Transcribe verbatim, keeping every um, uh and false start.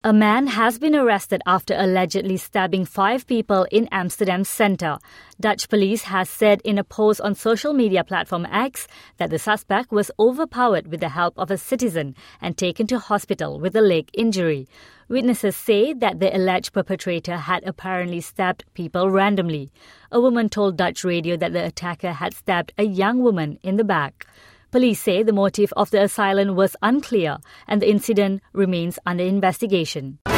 A man has been arrested after allegedly stabbing five people in Amsterdam's centre. Dutch police has said in a post on social media platform X that the suspect was overpowered with the help of a citizen and taken to hospital with a leg injury. Witnesses say that the alleged perpetrator had apparently stabbed people randomly. A woman told Dutch radio that the attacker had stabbed a young woman in the back. Police say the motive of the assailant was unclear and the incident remains under investigation.